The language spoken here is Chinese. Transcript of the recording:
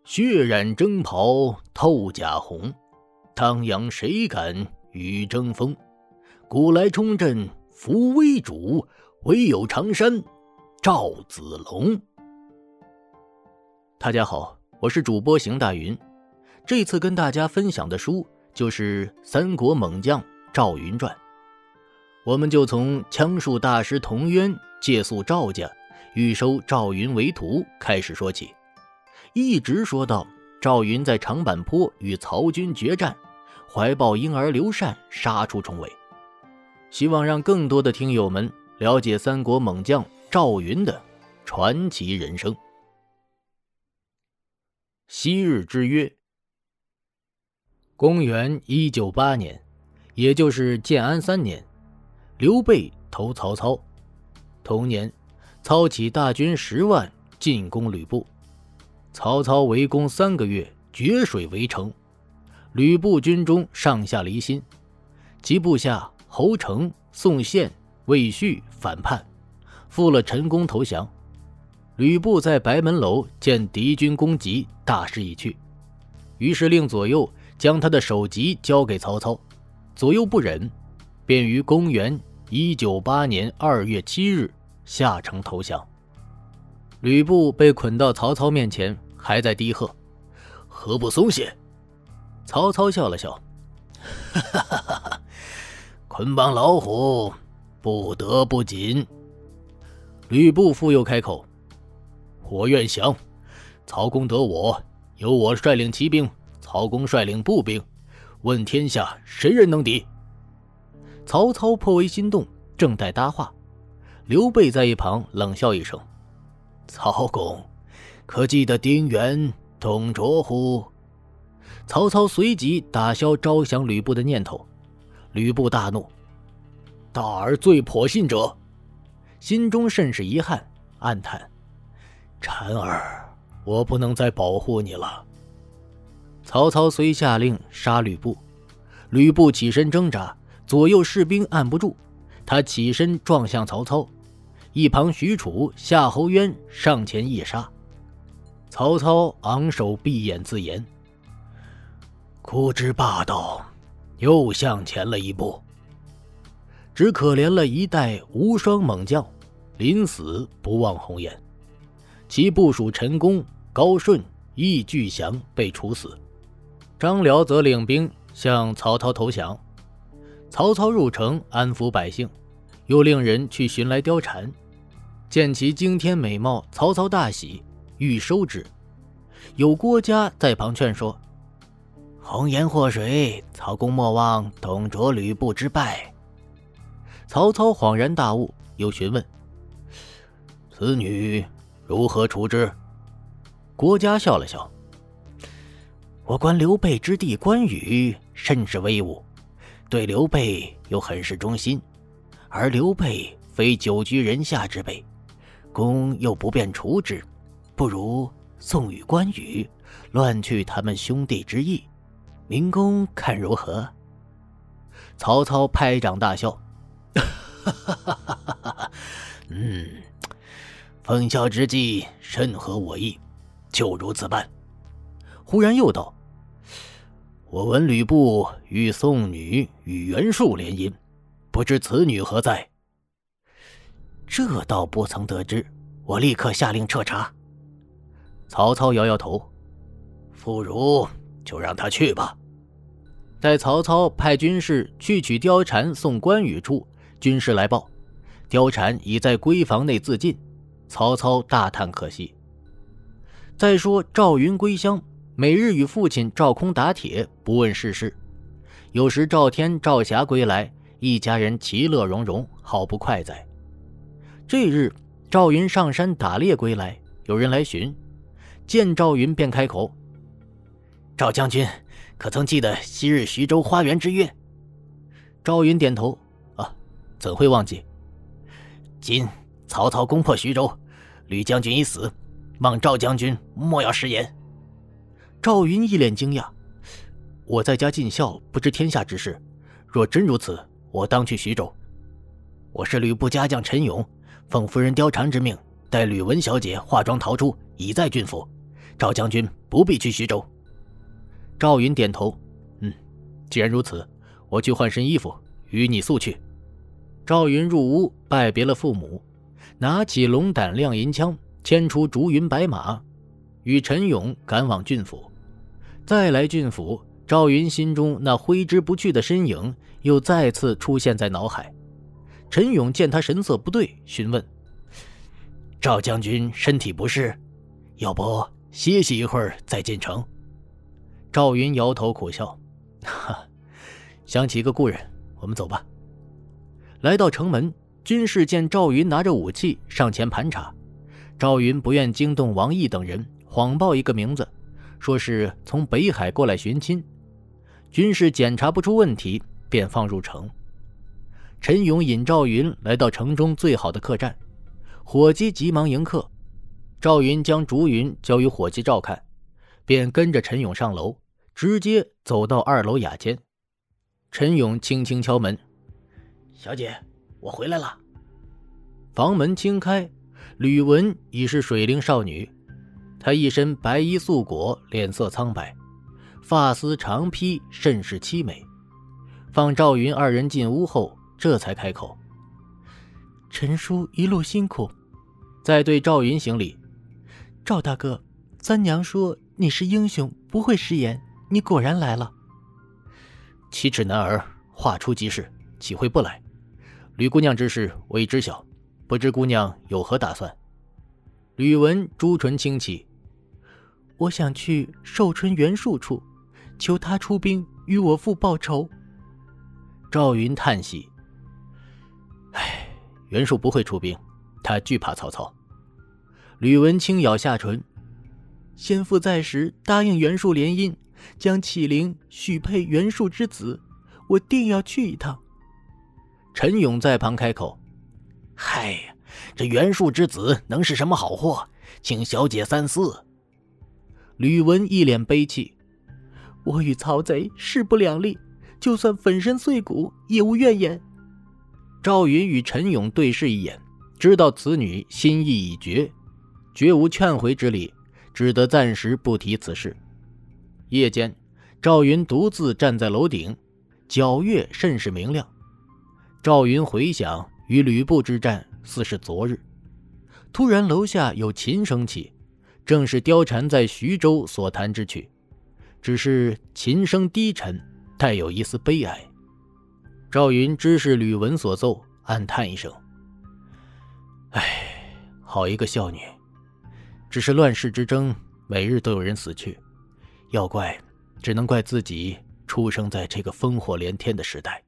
血染征袍透甲红，当阳谁敢与争锋？古来冲阵扶危主，唯有常山赵子龙。大家好，我是主播邢大云。这次跟大家分享的书就是三国猛将赵云传。我们就从枪术大师童渊借宿赵家，欲收赵云为徒开始说起，一直说到赵云在长坂坡与曹军决战，怀抱婴儿刘禅杀出重围。希望让更多的听友们了解三国猛将赵云的传奇人生。昔日之约。公元198年，也就是建安3年，刘备投曹操。同年，操起大军10万进攻吕布。曹操围攻3个月，决水围城。吕布军中上下离心，其部下侯成、宋宪、魏续反叛，负了陈宫投降。吕布在白门楼见敌军攻击，大势已去，于是令左右将他的首级交给曹操。左右不忍，便于公元198年2月7日下城投降。吕布被捆到曹操面前，还在低喝：“何不松懈？”曹操笑了笑：“哈哈哈哈，捆绑老虎，不得不紧。”吕布复又开口：“我愿降。曹公得我，由我率领骑兵，曹公率领步兵，问天下谁人能敌？”曹操颇为心动，正待搭话，刘备在一旁冷笑一声：“曹公，可记得丁原、董卓乎？”曹操随即打消招降吕布的念头。吕布大怒：“大儿最颇信者！”心中甚是遗憾，暗叹：“婵儿，我不能再保护你了。”曹操虽下令杀吕布，吕布起身挣扎，左右士兵按不住，他起身撞向曹操。一旁许褚、夏侯渊上前一杀。曹操昂首闭眼自言：“哭之霸道，又向前了一步。”只可怜了一代无双猛将，临死不忘红颜。其部属陈宫、高顺、义巨降被处死。张辽则领兵向曹操投降。曹操入城安抚百姓，又令人去寻来貂蝉。见其惊天美貌，曹操大喜，欲收之。有郭嘉在旁劝说：“红颜祸水，曹公莫忘董卓、吕布之败。”曹操恍然大悟，又询问：“此女如何处置？”郭嘉笑了笑：“我观刘备之弟关羽甚是威武，对刘备又很是忠心，而刘备非久居人下之辈，公又不便处置，不如送与关羽，乱去他们兄弟之意，明公看如何？”曹操拍掌大笑：“奉孝之计甚合我意，就如此办。”忽然又道：“我闻吕布与宋女与袁术联姻，不知此女何在？”这倒不曾得知，我立刻下令彻查。曹操摇摇头：“不如就让他去吧。”待曹操派军士去取貂蝉送关羽处，军士来报，貂蝉已在闺房内自尽。曹操大叹可惜。再说赵云归乡，每日与父亲赵空打铁，不问世事。有时赵天、赵霞归来，一家人其乐融融，好不快哉。这日赵云上山打猎归来，有人来寻，见赵云便开口：“赵将军，可曾记得昔日徐州花园之约？”赵云点头：“啊，怎会忘记？今曹操攻破徐州，吕将军已死，望赵将军莫要食言。”赵云一脸惊讶：“我在家尽孝，不知天下之事，若真如此，我当去徐州。我是吕布家将陈勇，奉夫人貂蝉之命，带吕文小姐化妆逃出，已在郡府。赵将军不必去徐州。赵云点头，既然如此，我去换身衣服，与你速去。赵云入屋拜别了父母，拿起龙胆亮银枪，牵出竹云白马，与陈勇赶往郡府。再来郡府，赵云心中那挥之不去的身影又再次出现在脑海。陈勇见他神色不对，询问：赵将军身体不适，要不歇息一会儿再进城？赵云摇头苦笑，想起一个故人，我们走吧。来到城门，军士见赵云拿着武器上前盘查。赵云不愿惊动王毅等人，谎报一个名字，说是从北海过来寻亲。军士检查不出问题，便放入城。陈勇引赵云来到城中最好的客栈，伙计急忙迎客。赵云将竹云交与伙计照看，便跟着陈勇上楼，直接走到2楼雅间。陈勇轻轻敲门：小姐，我回来了。房门轻开，吕雯已是水灵少女。她一身白衣素裹，脸色苍白，发丝长披，甚是凄美。放赵云2人进屋后，这才开口：陈叔一路辛苦。再对赵云行礼：赵大哥，三娘说你是英雄，不会食言，你果然来了。7尺男儿，话出即是，岂会不来？吕姑娘之事我已知晓，不知姑娘有何打算？吕雯朱唇轻启：我想去寿春袁术处，求他出兵与我父报仇。赵云叹息：袁术不会出兵，他惧怕曹操。吕雯轻咬下唇：先父在时答应袁术联姻，将启灵许配袁术之子，我定要去一趟。陈勇在旁开口：嗨呀，这袁术之子能是什么好货，请小姐三思。吕雯一脸悲戚：我与曹贼势不两立，就算粉身碎骨也无怨言。赵云与陈勇对视一眼，知道此女心意已决，绝无劝回之理，只得暂时不提此事。夜间，赵云独自站在楼顶，皎月甚是明亮。赵云回想与吕布之战似是昨日。突然楼下有琴声起，正是貂蝉在徐州所弹之曲，只是琴声低沉，带有一丝悲哀。赵云知是吕雯所奏，暗叹一声：好一个孝女，只是乱世之争，每日都有人死去，要怪只能怪自己出生在这个烽火连天的时代。